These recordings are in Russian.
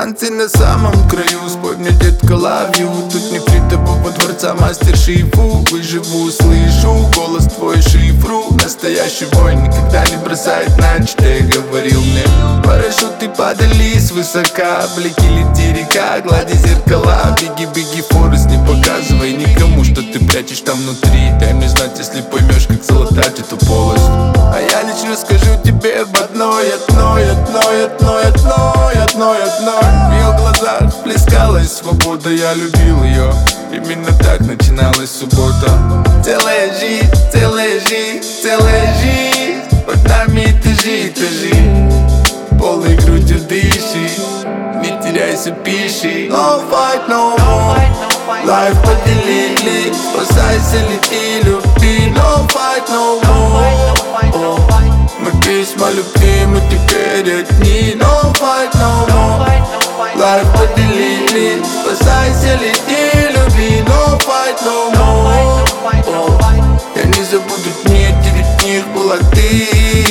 танцы на самом краю. Спой мне, детка, love you. Тут не фритового дворца, мастер шифу. Выживу, слышу голос твой шифру. Настоящий воин никогда не бросает нач. Ты говорил мне, парашюты падали свысока. Блики лети река, глади зеркала. Беги, беги, Форест, не показывай никому, что ты прячешь там внутри. Дай мне знать, если поймешь, как залатать эту полость. А я лишь расскажу тебе об одной. В ее глазах плескалась свобода, я любил ее. Именно так начиналась суббота. Целая жизнь, целая жизнь, целая жизнь. Под нами этажи, этажи. Полной грудью дыши, не теряйся, пиши. No fight, no more. Life поделили, спасайся, лети, люби. No fight, no more. Мы письма любви, мы теперь одни. No fight, no more. Life поделили, спасайся, лети, люби. No fight, no more. Я не забуду дни, 9 них была ты.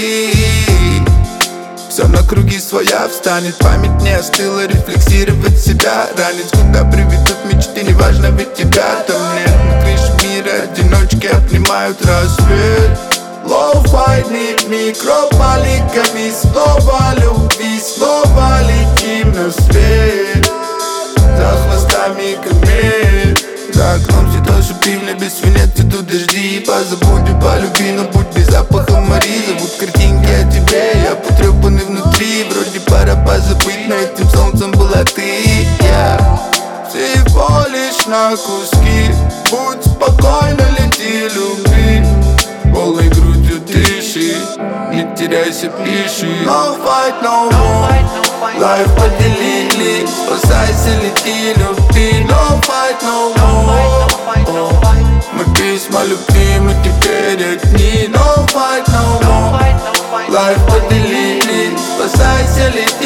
Все на круги своя встанет, память не остыла. Рефлексировать себя ранит, куда приведут мечты, неважно, ведь тебя там нет. На крыше мира одиночки обнимают рассвет. Low fight, микропаликами. Снова любви, снова летим на свет. За хвостами комет. За окном цветошь пивня, без свинец идут дожди. Позабудь, полюби, но будь без запаха Мари. Зовут картинки о тебе, я потрепанный внутри. Вроде пора позабыть, но этим солнцем была ты. Я всего лишь на куски. Будь спокойна, лети, люби. Полной грудью дыши, не теряйся, пиши. No fight, no more. Life поделили, спасайся, лети, люби. No fight, no more. Мы письма любви, мы теперь одни. No fight, no more. Life поделили, спасайся, лети.